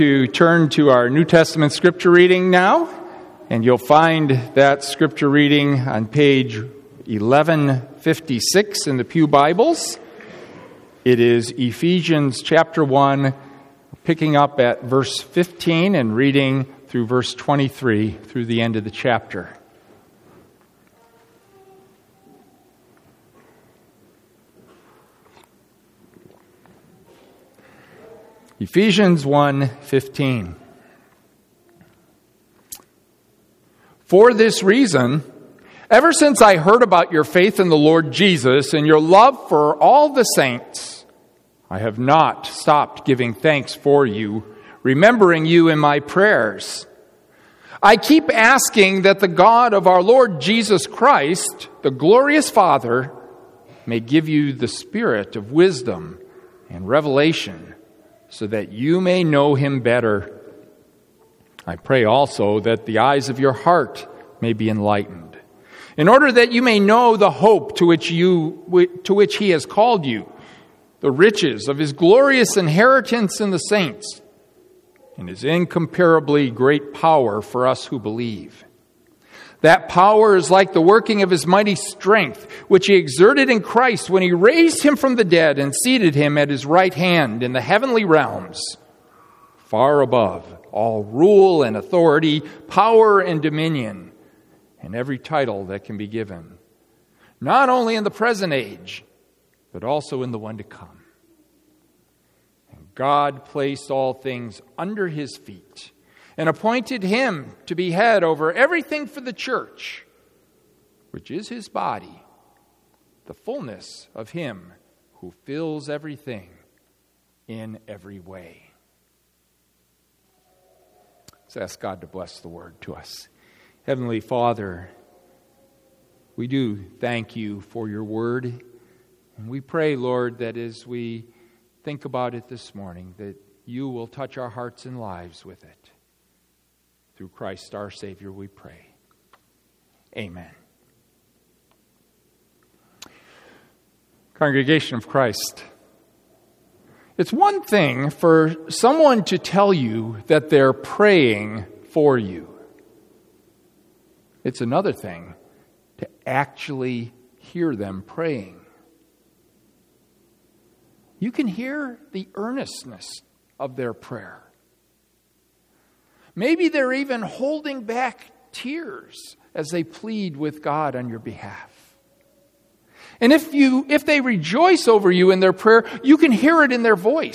To turn to our New Testament scripture reading now, and you'll find that scripture reading on page 1156 in the Pew Bibles. It is Ephesians chapter 1, picking up at verse 15 and reading through verse 23 through the end of the chapter. Ephesians 1:15. For this reason, ever since I heard about your faith in the Lord Jesus and your love for all the saints, I have not stopped giving thanks for you, remembering you in my prayers. I keep asking that the God of our Lord Jesus Christ, the glorious Father, may give you the spirit of wisdom and revelation, so that you may know him better. I pray also that the eyes of your heart may be enlightened, in order that you may know the hope to which he has called you, the riches of his glorious inheritance in the saints, and his incomparably great power for us who believe. That power is like the working of his mighty strength, which he exerted in Christ when he raised him from the dead and seated him at his right hand in the heavenly realms, far above all rule and authority, power and dominion, and every title that can be given, not only in the present age, but also in the one to come. And God placed all things under his feet, and appointed him to be head over everything for the church, which is his body, the fullness of him who fills everything in every way. Let's ask God to bless the word to us. Heavenly Father, we do thank you for your word, and we pray, Lord, that as we think about it this morning, that you will touch our hearts and lives with it. Through Christ our Savior we pray. Amen. Congregation of Christ, it's one thing for someone to tell you that they're praying for you. It's another thing to actually hear them praying. You can hear the earnestness of their prayer. Maybe they're even holding back tears as they plead with God on your behalf. And if they rejoice over you in their prayer, you can hear it in their voice.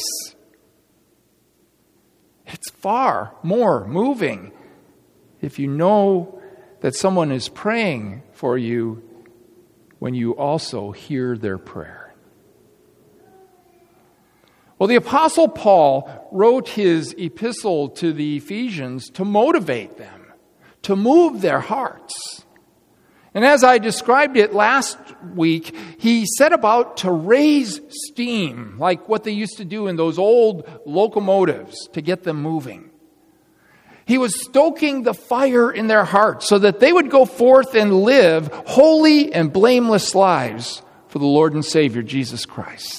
It's far more moving if you know that someone is praying for you when you also hear their prayer. Well, the Apostle Paul wrote his epistle to the Ephesians to motivate them, to move their hearts. And as I described it last week, he set about to raise steam, like what they used to do in those old locomotives to get them moving. He was stoking the fire in their hearts so that they would go forth and live holy and blameless lives for the Lord and Savior, Jesus Christ.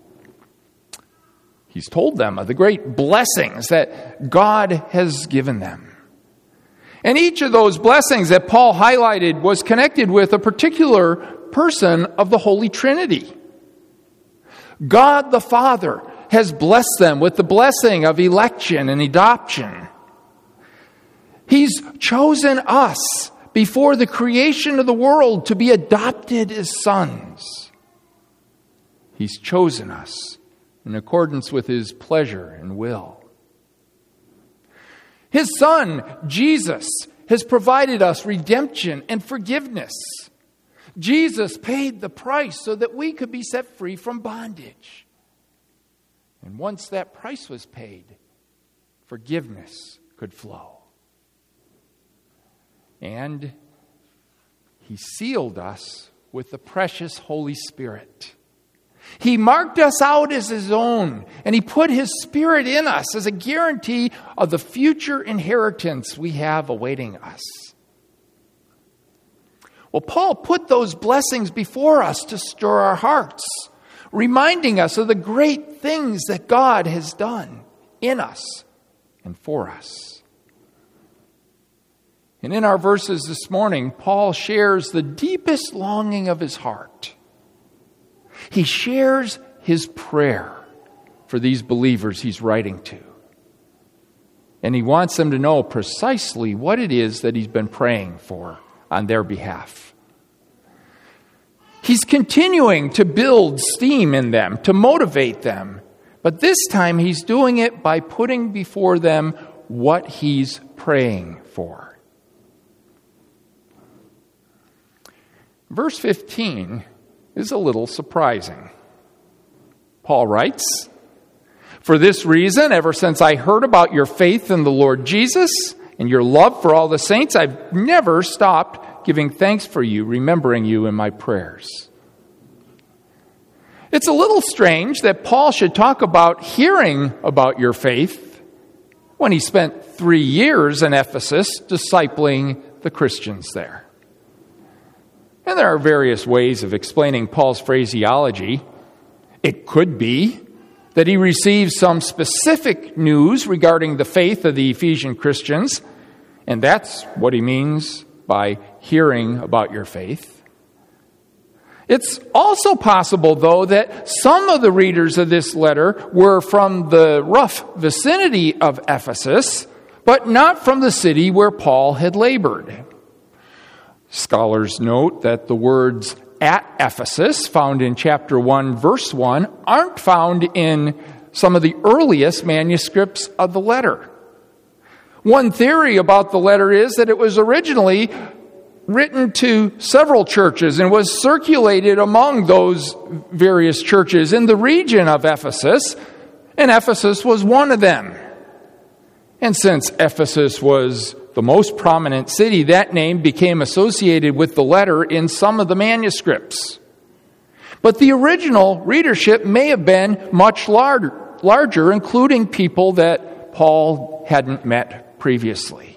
He's told them of the great blessings that God has given them. And each of those blessings that Paul highlighted was connected with a particular person of the Holy Trinity. God the Father has blessed them with the blessing of election and adoption. He's chosen us before the creation of the world to be adopted as sons. He's chosen us in accordance with his pleasure and will. His Son, Jesus, has provided us redemption and forgiveness. Jesus paid the price so that we could be set free from bondage. And once that price was paid, forgiveness could flow. And he sealed us with the precious Holy Spirit. He marked us out as his own, and he put his Spirit in us as a guarantee of the future inheritance we have awaiting us. Well, Paul put those blessings before us to stir our hearts, reminding us of the great things that God has done in us and for us. And in our verses this morning, Paul shares the deepest longing of his heart. He shares his prayer for these believers he's writing to. And he wants them to know precisely what it is that he's been praying for on their behalf. He's continuing to build steam in them, to motivate them. But this time he's doing it by putting before them what he's praying for. Verse 15 is a little surprising. Paul writes, "For this reason, ever since I heard about your faith in the Lord Jesus and your love for all the saints, I've never stopped giving thanks for you, remembering you in my prayers." It's a little strange that Paul should talk about hearing about your faith when he spent 3 years in Ephesus discipling the Christians there. And there are various ways of explaining Paul's phraseology. It could be that he received some specific news regarding the faith of the Ephesian Christians, and that's what he means by hearing about your faith. It's also possible, though, that some of the readers of this letter were from the rough vicinity of Ephesus, but not from the city where Paul had labored. Scholars note that the words "at Ephesus," found in chapter 1, verse 1, aren't found in some of the earliest manuscripts of the letter. One theory about the letter is that it was originally written to several churches and was circulated among those various churches in the region of Ephesus, and Ephesus was one of them. And since Ephesus was the most prominent city, that name became associated with the letter in some of the manuscripts. But the original readership may have been much larger, including people that Paul hadn't met previously.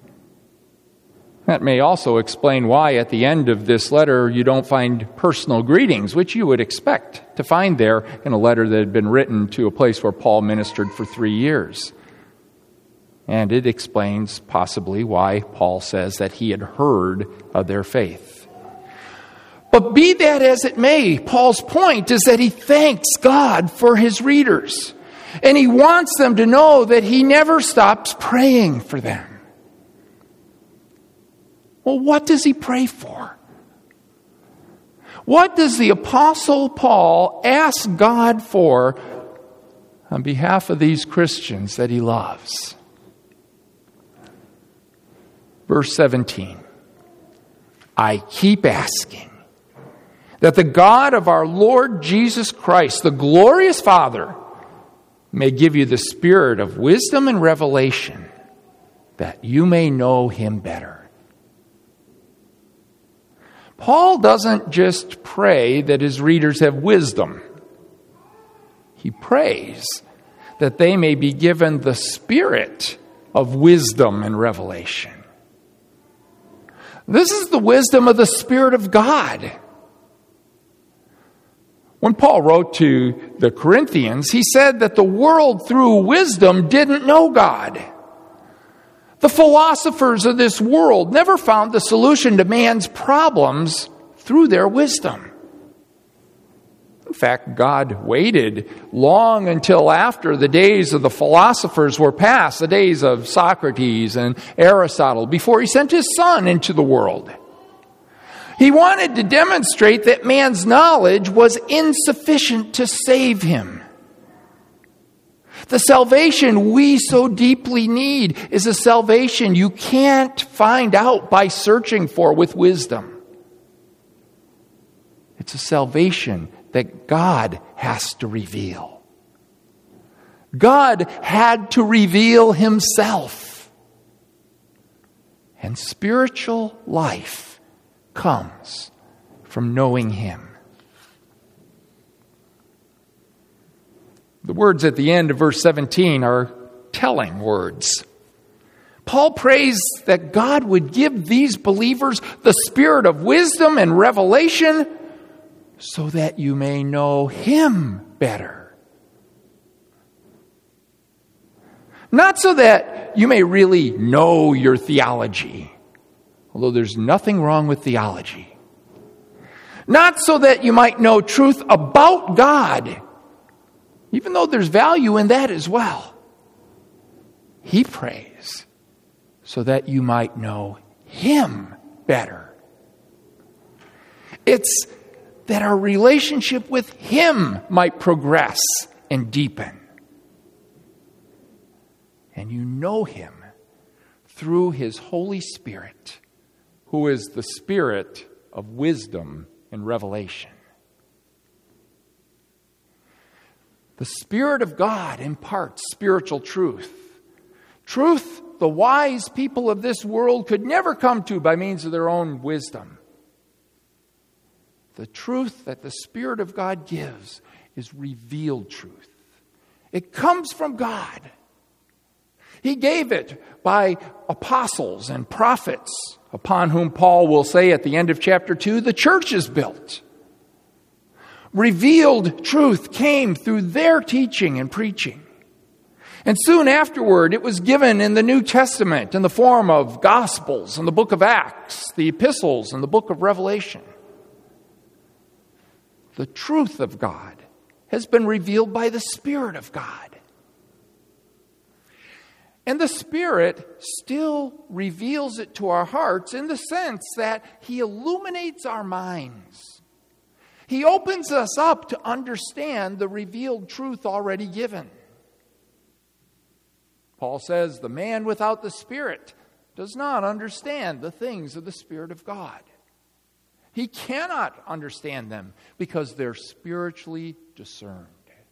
That may also explain why at the end of this letter you don't find personal greetings, which you would expect to find there in a letter that had been written to a place where Paul ministered for 3 years. And it explains possibly why Paul says that he had heard of their faith. But be that as it may, Paul's point is that he thanks God for his readers. And he wants them to know that he never stops praying for them. Well, what does he pray for? What does the Apostle Paul ask God for on behalf of these Christians that he loves? Verse 17, "I keep asking that the God of our Lord Jesus Christ, the glorious Father, may give you the spirit of wisdom and revelation, that you may know him better." Paul doesn't just pray that his readers have wisdom. He prays that they may be given the spirit of wisdom and revelation. This is the wisdom of the Spirit of God. When Paul wrote to the Corinthians, he said that the world through wisdom didn't know God. The philosophers of this world never found the solution to man's problems through their wisdom. In fact, God waited long until after the days of the philosophers were past, the days of Socrates and Aristotle, before he sent his Son into the world. He wanted to demonstrate that man's knowledge was insufficient to save him. The salvation we so deeply need is a salvation you can't find out by searching for with wisdom. It's a salvation that God has to reveal. God had to reveal himself. And spiritual life comes from knowing him. The words at the end of verse 17 are telling words. Paul prays that God would give these believers the spirit of wisdom and revelation so that you may know him better. Not so that you may really know your theology, although there's nothing wrong with theology. Not so that you might know truth about God, even though there's value in that as well. He prays so that you might know Him better. It's that our relationship with Him might progress and deepen. And you know Him through His Holy Spirit, who is the Spirit of wisdom and revelation. The Spirit of God imparts spiritual truth. Truth the wise people of this world could never come to by means of their own wisdom. The truth that the Spirit of God gives is revealed truth. It comes from God. He gave it by apostles and prophets, upon whom Paul will say at the end of chapter 2, the church is built. Revealed truth came through their teaching and preaching. And soon afterward, it was given in the New Testament in the form of Gospels and the book of Acts, the epistles and the book of Revelation. The truth of God has been revealed by the Spirit of God. And the Spirit still reveals it to our hearts in the sense that He illuminates our minds. He opens us up to understand the revealed truth already given. Paul says, the man without the Spirit does not understand the things of the Spirit of God. He cannot understand them because they're spiritually discerned.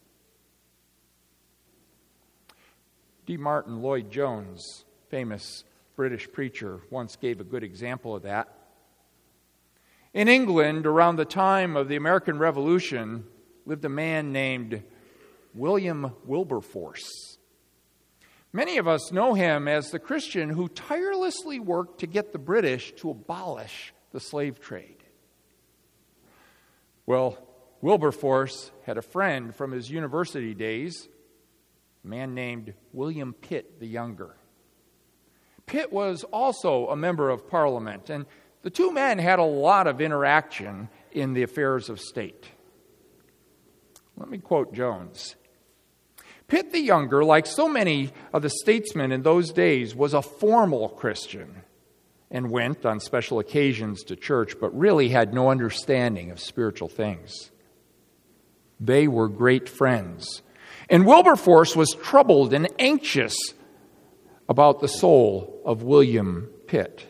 D. Martin Lloyd-Jones, famous British preacher, once gave a good example of that. In England, around the time of the American Revolution, lived a man named William Wilberforce. Many of us know him as the Christian who tirelessly worked to get the British to abolish the slave trade. Well, Wilberforce had a friend from his university days, a man named William Pitt the Younger. Pitt was also a member of Parliament, and the two men had a lot of interaction in the affairs of state. Let me quote Jones. Pitt the Younger, like so many of the statesmen in those days, was a formal Christian and went on special occasions to church, but really had no understanding of spiritual things. They were great friends. And Wilberforce was troubled and anxious about the soul of William Pitt.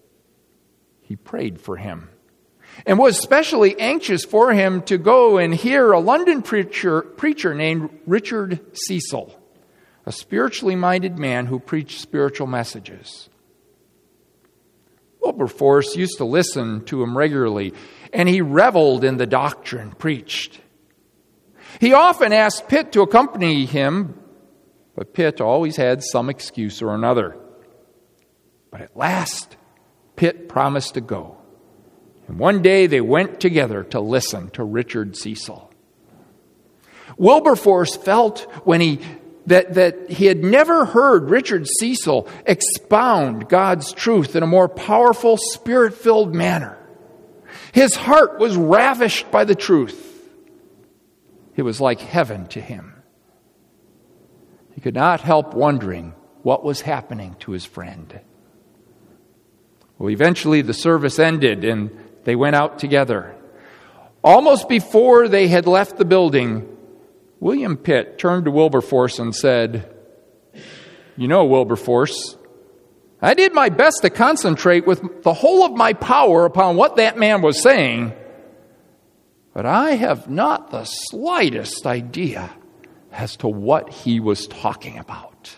He prayed for him and was especially anxious for him to go and hear a London preacher named Richard Cecil, a spiritually minded man who preached spiritual messages. Wilberforce used to listen to him regularly, and he reveled in the doctrine preached. He often asked Pitt to accompany him, but Pitt always had some excuse or another. But at last, Pitt promised to go. And one day they went together to listen to Richard Cecil. Wilberforce felt that he had never heard Richard Cecil expound God's truth in a more powerful, Spirit-filled manner. His heart was ravished by the truth. It was like heaven to him. He could not help wondering what was happening to his friend. Well, eventually the service ended and they went out together. Almost before they had left the building, William Pitt turned to Wilberforce and said, "You know, Wilberforce, I did my best to concentrate with the whole of my power upon what that man was saying, but I have not the slightest idea as to what he was talking about."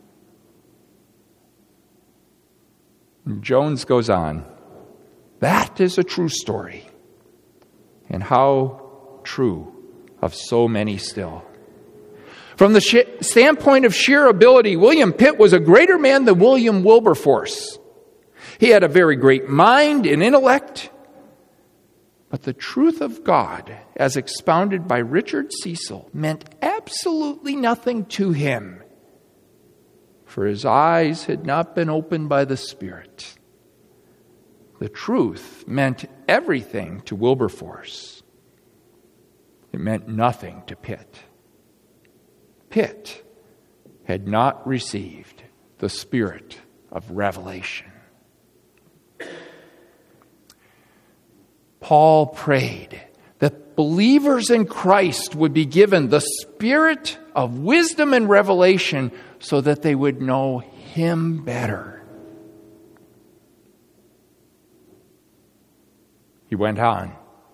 And Jones goes on, "That is a true story, and how true of so many still. From the standpoint of sheer ability, William Pitt was a greater man than William Wilberforce. He had a very great mind and intellect, but the truth of God, as expounded by Richard Cecil, meant absolutely nothing to him. for his eyes had not been opened by the Spirit. The truth meant everything to Wilberforce. It meant nothing to Pitt. Pitt had not received the spirit of revelation. Paul prayed that believers in Christ would be given the spirit of wisdom and revelation so that they would know him better. He went on,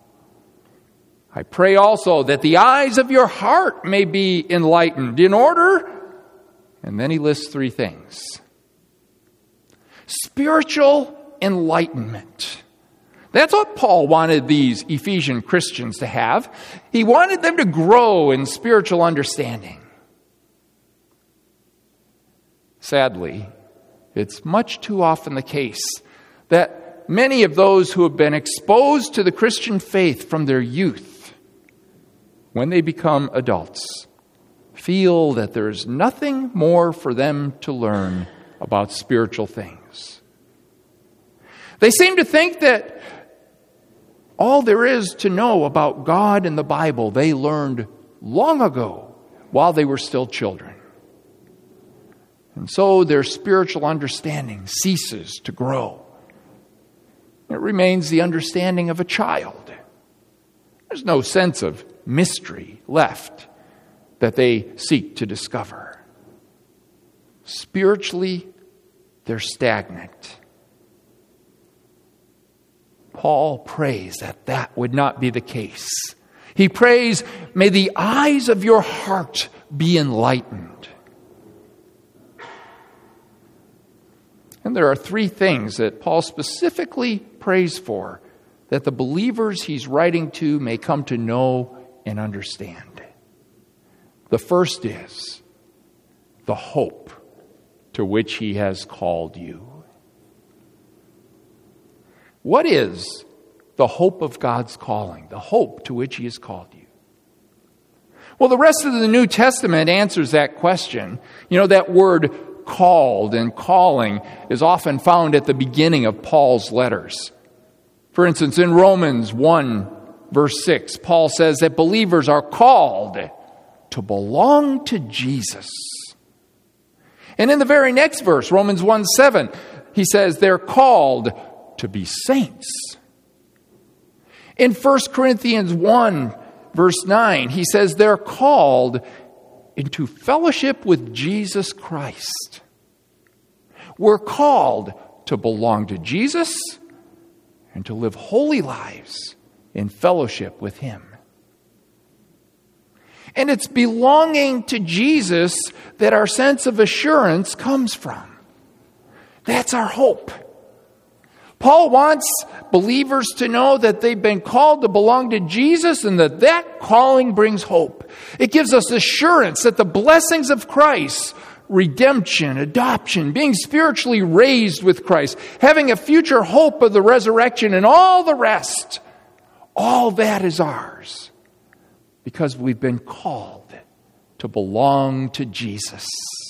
I pray also that the eyes of your heart may be enlightened in order, and then he lists 3 things. Spiritual enlightenment. That's what Paul wanted these Ephesian Christians to have. He wanted them to grow in spiritual understanding. Sadly, it's much too often the case that many of those who have been exposed to the Christian faith from their youth, when they become adults, feel that there is nothing more for them to learn about spiritual things. They seem to think that all there is to know about God and the Bible they learned long ago while they were still children. And so their spiritual understanding ceases to grow. It remains the understanding of a child. There's no sense of mystery left that they seek to discover. Spiritually, they're stagnant. Paul prays that that would not be the case. He prays, may the eyes of your heart be enlightened. And there are 3 things that Paul specifically prays for, that the believers he's writing to may come to know and understand. The first is the hope to which he has called you. What is the hope of God's calling, the hope to which he has called you? Well, the rest of the New Testament answers that question. You know, that word called and calling is often found at the beginning of Paul's letters. For instance, in Romans 1, verse 6, Paul says that believers are called to belong to Jesus. And in the very next verse, Romans 1:7, he says they're called to be saints. In 1 Corinthians 1, verse 9, he says they're called into fellowship with Jesus Christ. We're called to belong to Jesus and to live holy lives in fellowship with him. And it's belonging to Jesus that our sense of assurance comes from. That's our hope. Paul wants believers to know that they've been called to belong to Jesus and that calling brings hope. It gives us assurance that the blessings of Christ, redemption, adoption, being spiritually raised with Christ, having a future hope of the resurrection and all the rest, all that is ours because we've been called to belong to Jesus.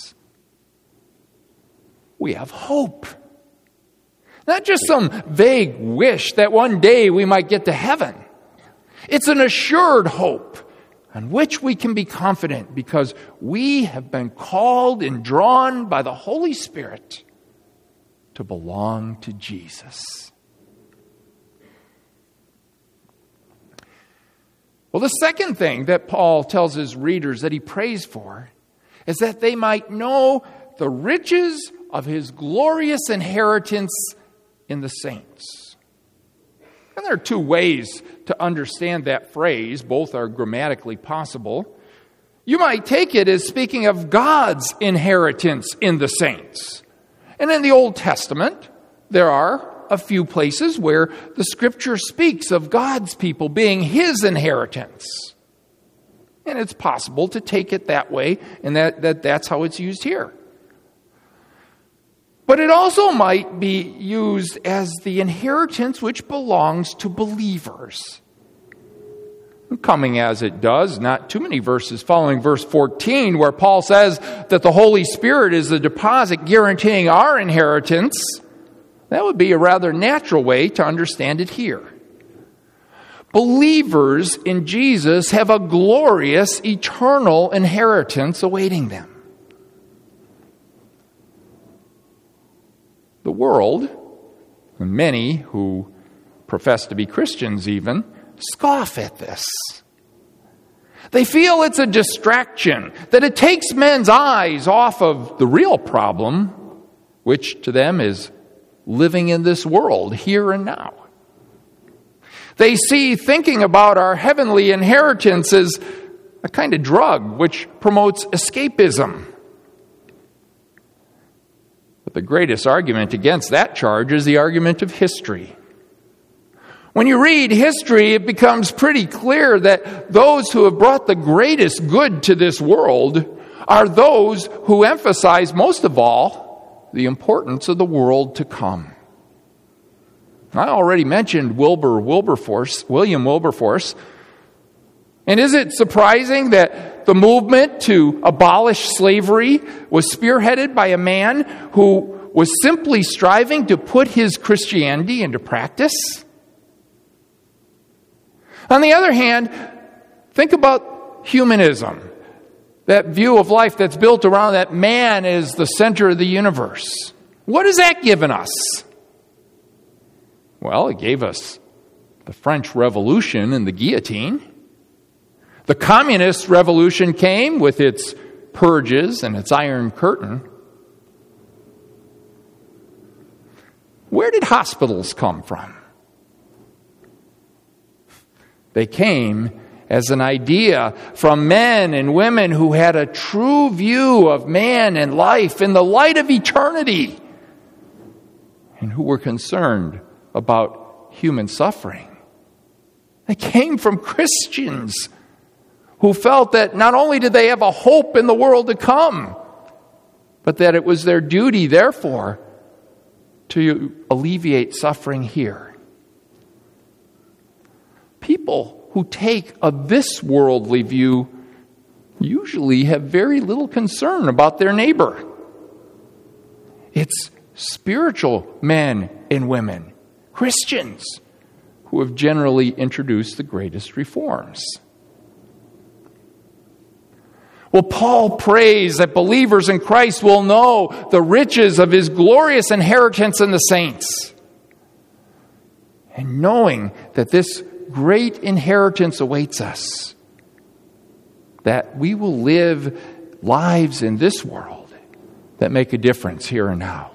We have hope. Not just some vague wish that one day we might get to heaven. It's an assured hope on which we can be confident because we have been called and drawn by the Holy Spirit to belong to Jesus. Well, the second thing that Paul tells his readers that he prays for is that they might know the riches of his glorious inheritance in the saints. And there are 2 ways to understand that phrase. Both are grammatically possible. You might take it as speaking of God's inheritance in the saints. And in the Old Testament, there are a few places where the Scripture speaks of God's people being his inheritance. And it's possible to take it that way, and that's how it's used here. But it also might be used as the inheritance which belongs to believers. coming as it does, not too many verses following verse 14, where Paul says that the Holy Spirit is the deposit guaranteeing our inheritance. That would be a rather natural way to understand it here. Believers in Jesus have a glorious, eternal inheritance awaiting them. The world, and many who profess to be Christians even, scoff at this. They feel it's a distraction, that it takes men's eyes off of the real problem, which to them is living in this world, here and now. They see thinking about our heavenly inheritance as a kind of drug which promotes escapism. But the greatest argument against that charge is the argument of history. When you read history, it becomes pretty clear that those who have brought the greatest good to this world are those who emphasize most of all the importance of the world to come. I already mentioned William Wilberforce. And is it surprising that the movement to abolish slavery was spearheaded by a man who was simply striving to put his Christianity into practice? On the other hand, think about humanism, that view of life that's built around that man is the center of the universe. What has that given us? Well, it gave us the French Revolution and the guillotine. The Communist Revolution came with its purges and its Iron Curtain. Where did hospitals come from? They came as an idea from men and women who had a true view of man and life in the light of eternity, and who were concerned about human suffering. They came from Christians who felt that not only did they have a hope in the world to come, but that it was their duty, therefore, to alleviate suffering here. People who take a this worldly view usually have very little concern about their neighbor. It's spiritual men and women, Christians, who have generally introduced the greatest reforms. Well, Paul prays that believers in Christ will know the riches of his glorious inheritance in the saints. And knowing that this great inheritance awaits us, that we will live lives in this world that make a difference here and now.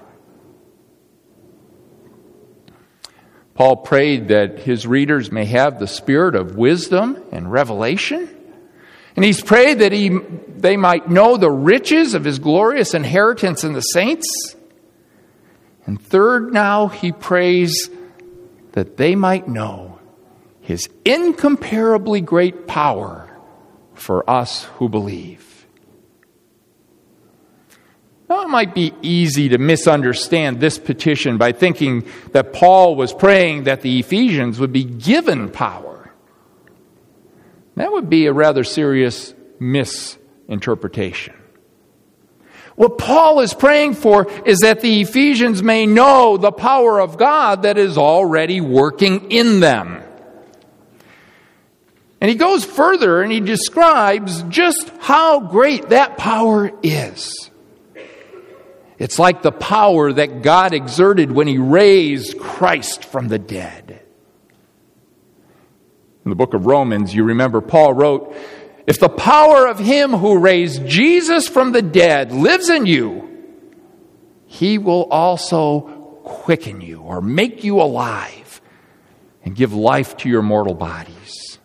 Paul prayed that his readers may have the spirit of wisdom and revelation. And he's prayed that they might know the riches of his glorious inheritance in the saints. And third, now he prays that they might know his incomparably great power for us who believe. Now, it might be easy to misunderstand this petition by thinking that Paul was praying that the Ephesians would be given power. That would be a rather serious misinterpretation. What Paul is praying for is that the Ephesians may know the power of God that is already working in them. And he goes further and he describes just how great that power is. It's like the power that God exerted when he raised Christ from the dead. In the book of Romans, you remember Paul wrote, "If the power of him who raised Jesus from the dead lives in you, he will also quicken you," or make you alive, "and give life to your mortal bodies."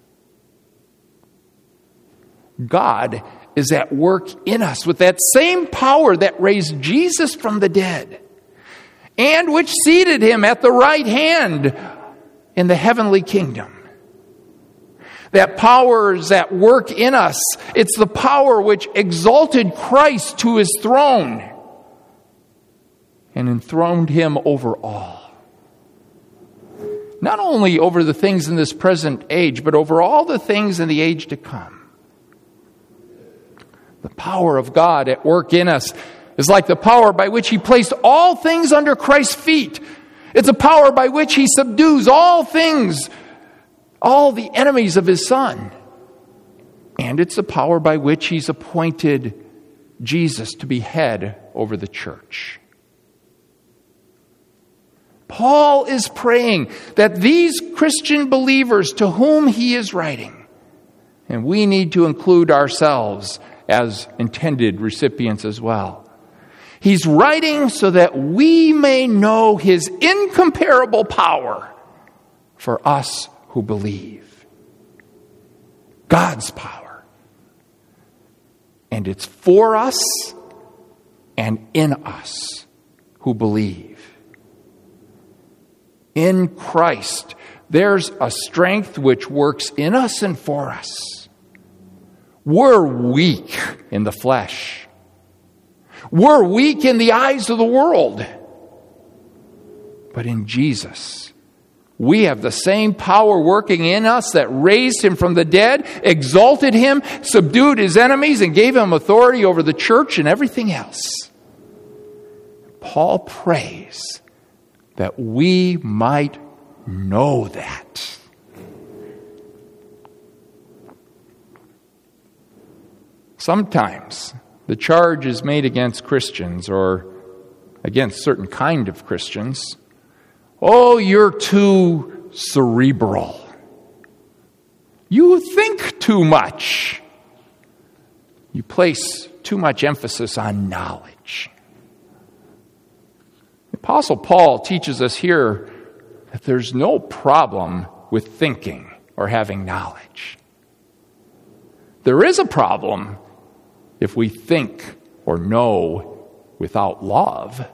God is at work in us with that same power that raised Jesus from the dead, and which seated him at the right hand in the heavenly kingdom. That power is at work in us. It's the power which exalted Christ to his throne and enthroned him over all. not only over the things in this present age, but over all the things in the age to come. The power of God at work in us is like the power by which He placed all things under Christ's feet. It's a power by which He subdues all things, all the enemies of His Son. And it's a power by which He's appointed Jesus to be head over the church. Paul is praying that these Christian believers to whom he is writing, and we need to include ourselves as intended recipients as well. He's writing so that we may know His incomparable power for us who believe. God's power. And it's for us and in us who believe. In Christ, there's a strength which works in us and for us. We're weak in the flesh. We're weak in the eyes of the world. But in Jesus, we have the same power working in us that raised Him from the dead, exalted Him, subdued His enemies, and gave Him authority over the church and everything else. Paul prays that we might know that. Sometimes the charge is made against Christians or against certain kind of Christians. Oh, you're too cerebral. You think too much. You place too much emphasis on knowledge. The Apostle Paul teaches us here that there's no problem with thinking or having knowledge. There is a problem if we think or know without love.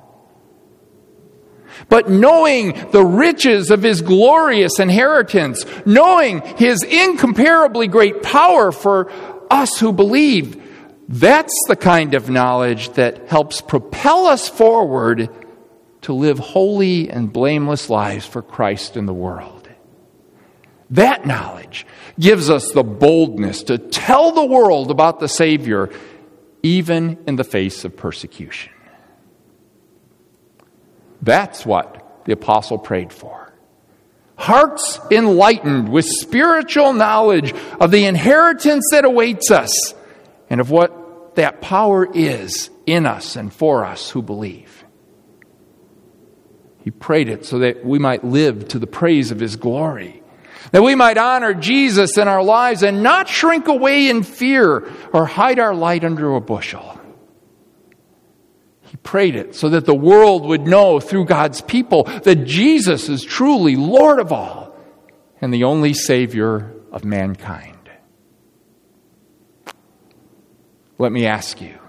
But knowing the riches of His glorious inheritance, knowing His incomparably great power for us who believe, that's the kind of knowledge that helps propel us forward to live holy and blameless lives for Christ in the world. That knowledge gives us the boldness to tell the world about the Savior, even in the face of persecution. That's what the apostle prayed for. Hearts enlightened with spiritual knowledge of the inheritance that awaits us and of what that power is in us and for us who believe. He prayed it so that we might live to the praise of His glory, that we might honor Jesus in our lives and not shrink away in fear or hide our light under a bushel. He prayed it so that the world would know through God's people that Jesus is truly Lord of all and the only Savior of mankind. Let me ask you,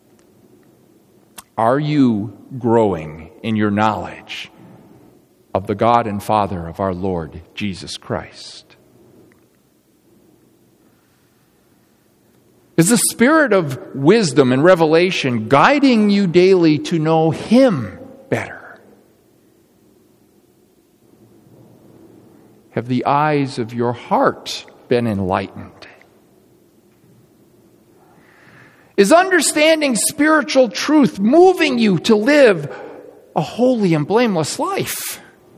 are you growing in your knowledge of the God and Father of our Lord Jesus Christ? Is the Spirit of wisdom and revelation guiding you daily to know Him better? Have the eyes of your heart been enlightened? Is understanding spiritual truth moving you to live a holy and blameless life?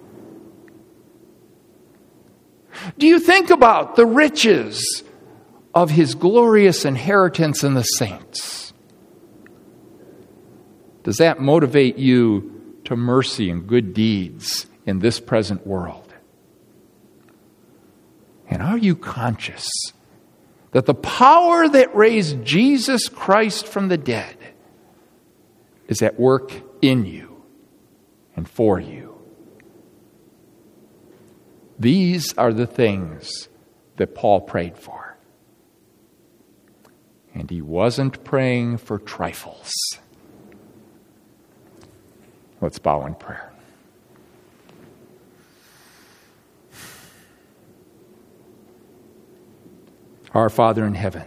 Do you think about the riches of His glorious inheritance in the saints? Does that motivate you to mercy and good deeds in this present world? And are you conscious that the power that raised Jesus Christ from the dead is at work in you and for you? These are the things that Paul prayed for. And he wasn't praying for trifles. Let's bow in prayer. Our Father in heaven,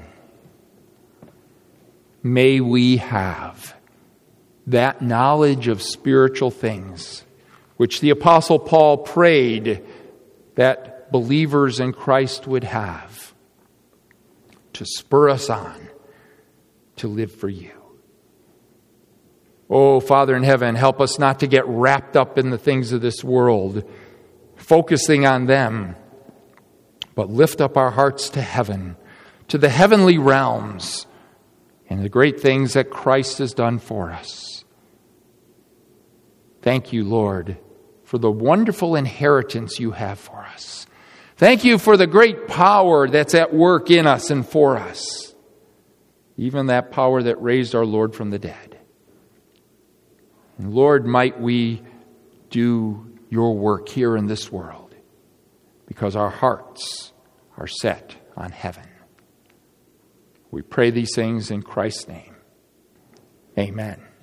may we have that knowledge of spiritual things which the Apostle Paul prayed that believers in Christ would have to spur us on to live for you. Oh, Father in heaven, help us not to get wrapped up in the things of this world, focusing on them, but lift up our hearts to heaven, to the heavenly realms, and the great things that Christ has done for us. Thank you, Lord, for the wonderful inheritance you have for us. Thank you for the great power that's at work in us and for us, even that power that raised our Lord from the dead. And Lord, might we do your work here in this world, because our hearts are set on heaven. We pray these things in Christ's name. Amen.